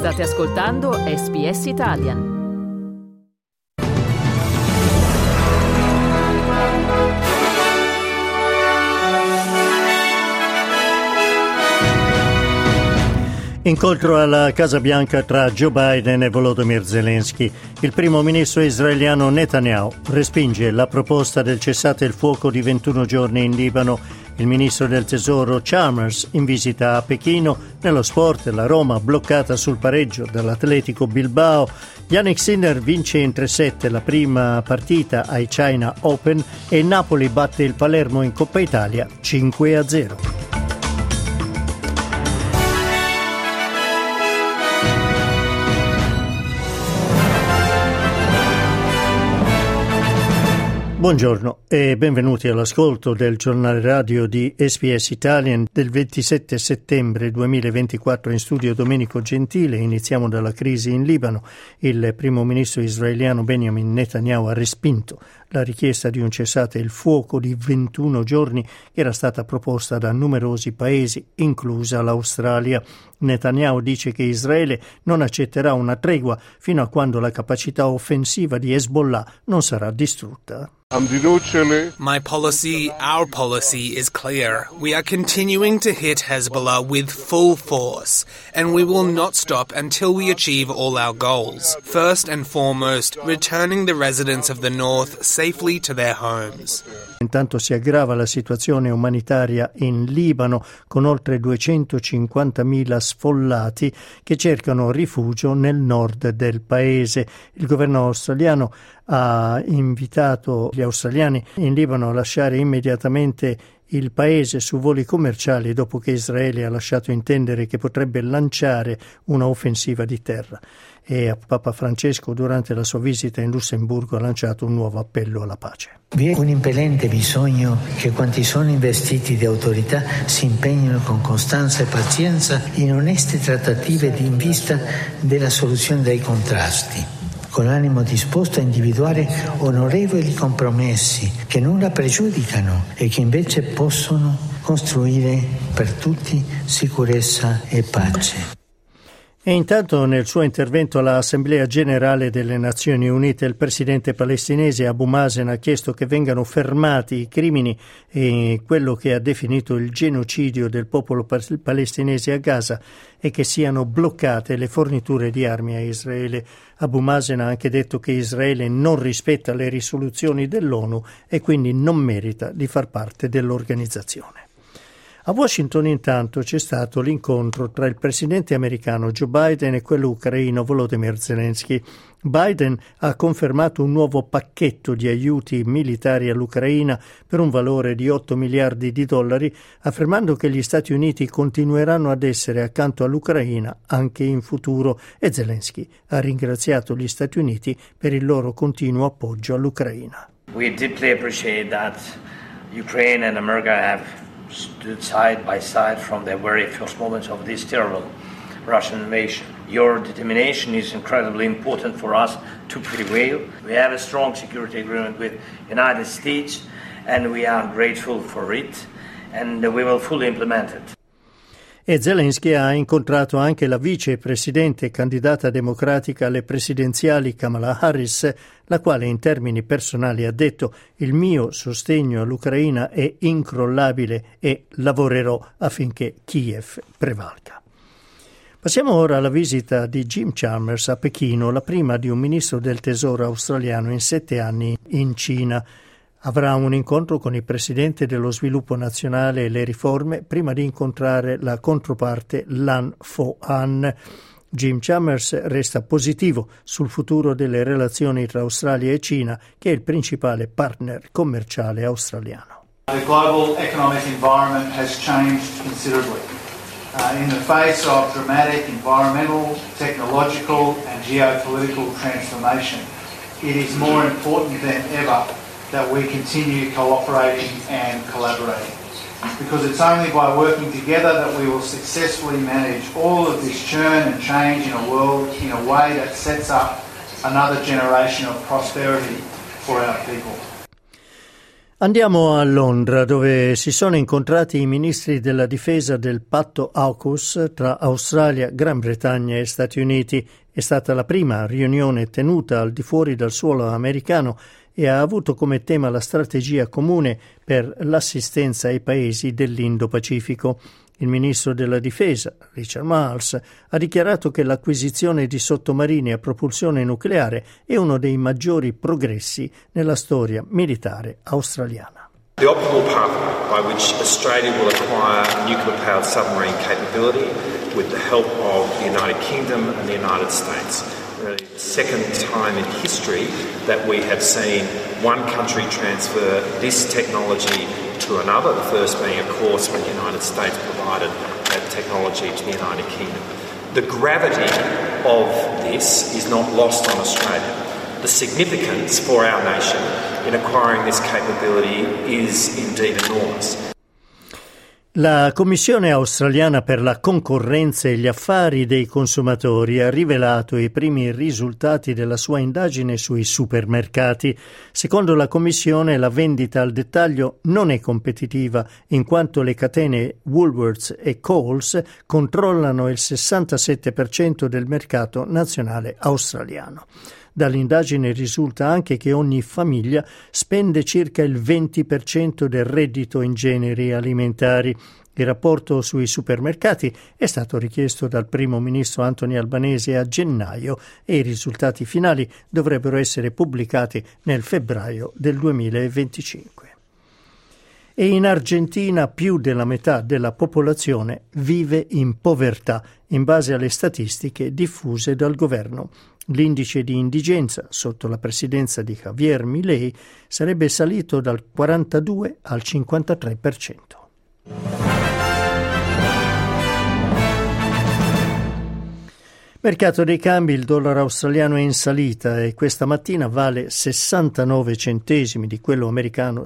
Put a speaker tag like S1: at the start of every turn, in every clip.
S1: State ascoltando SBS Italian.
S2: Incontro alla Casa Bianca tra Joe Biden e Volodymyr Zelensky. Il primo ministro israeliano Netanyahu respinge la proposta del cessate il fuoco di 21 giorni in Libano. Il ministro del Tesoro Chalmers in visita a Pechino. Nello sport la Roma bloccata sul pareggio dall'Atletico Bilbao. Jannik Sinner vince in 3-7 la prima partita ai China Open e Napoli batte il Palermo in Coppa Italia 5-0. Buongiorno e benvenuti all'ascolto del giornale radio di SBS Italian del 27 settembre 2024. In studio Domenico Gentile. Iniziamo dalla crisi in Libano. Il primo ministro israeliano Benjamin Netanyahu ha respinto la richiesta di un cessate il fuoco di 21 giorni che era stata proposta da numerosi paesi, inclusa l'Australia. Netanyahu dice che Israele non accetterà una tregua fino a quando la capacità offensiva di Hezbollah non sarà distrutta.
S3: My policy, our policy is clear. We are continuing to hit Hezbollah with full force, and we will not stop until we achieve all our goals. First and foremost, returning the residents of the north safely to their homes.
S2: Intanto si aggrava la situazione umanitaria in Libano con oltre 250.000 sfollati che cercano rifugio nel nord del paese. Il governo australiano ha invitato gli australiani in Libano a lasciare immediatamente il paese su voli commerciali dopo che Israele ha lasciato intendere che potrebbe lanciare una offensiva di terra. E Papa Francesco durante la sua visita in Lussemburgo ha lanciato un nuovo appello alla pace.
S4: Vi è un impellente bisogno che quanti sono investiti di autorità si impegnino con costanza e pazienza in oneste trattative in vista della soluzione dei contrasti, con l'animo disposto a individuare onorevoli compromessi che nulla pregiudicano e che invece possono costruire per tutti sicurezza e pace.
S2: E intanto nel suo intervento all'Assemblea Generale delle Nazioni Unite il presidente palestinese Abu Mazen ha chiesto che vengano fermati i crimini e quello che ha definito il genocidio del popolo palestinese a Gaza e che siano bloccate le forniture di armi a Israele. Abu Mazen ha anche detto che Israele non rispetta le risoluzioni dell'ONU e quindi non merita di far parte dell'organizzazione. A Washington intanto c'è stato l'incontro tra il presidente americano Joe Biden e quello ucraino Volodymyr Zelensky. Biden ha confermato un nuovo pacchetto di aiuti militari all'Ucraina per un valore di $8 miliardi, affermando che gli Stati Uniti continueranno ad essere accanto all'Ucraina anche in futuro, e Zelensky ha ringraziato gli Stati Uniti per il loro continuo appoggio all'Ucraina.
S5: We deeply appreciate that Ukraine and America have stood side by side from the very first moments of this terrible Russian invasion. Your determination is incredibly important for us to prevail. We have a strong security agreement with the United States and we are grateful for it and we will fully implement it.
S2: E Zelensky ha incontrato anche la vicepresidente candidata democratica alle presidenziali Kamala Harris, la quale in termini personali ha detto: «Il mio sostegno all'Ucraina è incrollabile e lavorerò affinché Kiev prevalga». Passiamo ora alla visita di Jim Chalmers a Pechino, la prima di un ministro del Tesoro australiano in 7 anni in Cina. Avrà un incontro con il presidente dello sviluppo nazionale e le riforme prima di incontrare la controparte Lan Fo-an. Jim Chalmers resta positivo sul futuro delle relazioni tra Australia e Cina, che è il principale partner commerciale australiano.
S6: The global economic environment has changed considerably. In the face of dramatic environmental, technological and geopolitical transformation, it is more important than ever that we continue cooperating and collaborating. Because it's only by working together that we will successfully manage all of this churn and change in a world in a way that sets up another generation of prosperity for our people.
S2: Andiamo a Londra, dove si sono incontrati i ministri della difesa del patto AUKUS tra Australia, Gran Bretagna e Stati Uniti. È stata la prima riunione tenuta al di fuori dal suolo americano e ha avuto come tema la strategia comune per l'assistenza ai paesi dell'Indo-Pacifico. Il ministro della difesa, Richard Marles, ha dichiarato che l'acquisizione di sottomarini a propulsione nucleare è uno dei maggiori progressi nella storia militare australiana.
S7: The optimal pathway by which Australia will acquire nuclear-powered submarine capability with the help of the United Kingdom and the United States. Really the second time in history that we have seen one country transfer this technology to another, the first being, of course, when the United States provided that technology to the United Kingdom. The gravity of this is not lost on Australia. The significance for our nation in acquiring this capability is indeed enormous.
S2: La Commissione australiana per la concorrenza e gli affari dei consumatori ha rivelato i primi risultati della sua indagine sui supermercati. Secondo la Commissione, la vendita al dettaglio non è competitiva, in quanto le catene Woolworths e Coles controllano il 67% del mercato nazionale australiano. Dall'indagine risulta anche che ogni famiglia spende circa il 20% del reddito in generi alimentari. Il rapporto sui supermercati è stato richiesto dal primo ministro Anthony Albanese a gennaio e i risultati finali dovrebbero essere pubblicati nel febbraio del 2025. E in Argentina più della metà della popolazione vive in povertà, in base alle statistiche diffuse dal governo. L'indice di indigenza sotto la presidenza di Javier Milei sarebbe salito dal 42 al 53%. Mercato dei cambi, il dollaro australiano è in salita e questa mattina vale 69 centesimi di quello americano,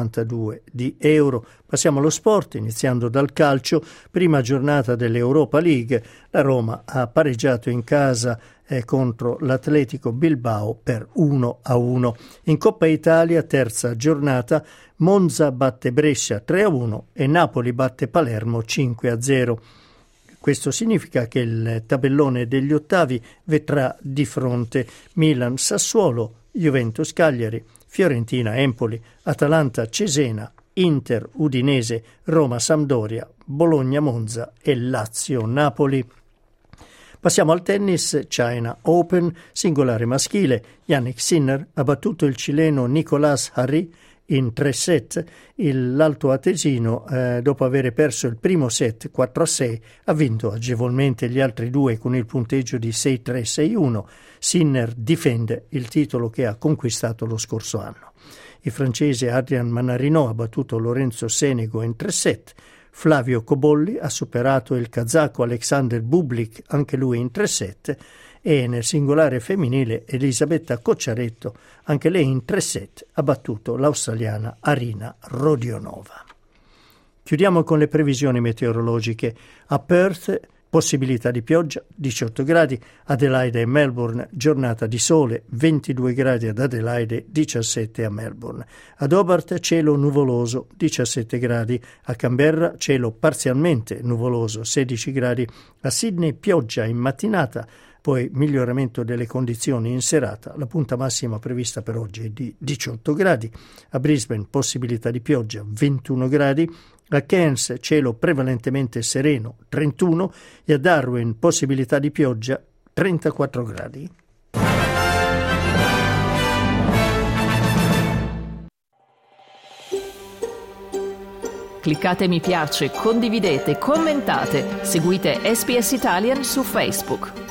S2: 62 di euro. Passiamo allo sport, iniziando dal calcio. Prima giornata dell'Europa League, la Roma ha pareggiato in casa contro l'Atletico Bilbao per 1-1. In Coppa Italia, terza giornata, Monza batte Brescia 3-1 e Napoli batte Palermo 5-0. Questo significa che il tabellone degli ottavi vedrà di fronte Milan Sassuolo, Juventus Cagliari, Fiorentina Empoli, Atalanta Cesena, Inter Udinese, Roma Sampdoria, Bologna Monza e Lazio Napoli. Passiamo al tennis. China Open, singolare maschile. Jannik Sinner ha battuto il cileno Nicolas Jarry in 3 set. L'alto atesino, dopo aver perso il primo set 4-6, ha vinto agevolmente gli altri due con il punteggio di 6-3, 6-1. Sinner difende il titolo che ha conquistato lo scorso anno. Il francese Adrian Manarino ha battuto Lorenzo Senego in 3 set. Flavio Cobolli ha superato il kazako Alexander Bublik, anche lui in 3 set, e nel singolare femminile Elisabetta Cocciaretto, anche lei in 3 set, ha battuto l'australiana Arina Rodionova. Chiudiamo con le previsioni meteorologiche. A Perth, possibilità di pioggia, 18 gradi, Adelaide e Melbourne, giornata di sole, 22 gradi ad Adelaide, 17 a Melbourne. Ad Hobart, cielo nuvoloso, 17 gradi, a Canberra, cielo parzialmente nuvoloso, 16 gradi, a Sydney, pioggia in mattinata, poi miglioramento delle condizioni in serata. La punta massima prevista per oggi è di 18 gradi. A Brisbane possibilità di pioggia, 21 gradi. A Cairns cielo prevalentemente sereno, 31, e a Darwin possibilità di pioggia, 34 gradi.
S1: Cliccate mi piace, condividete, commentate, seguite SBS Italian su Facebook.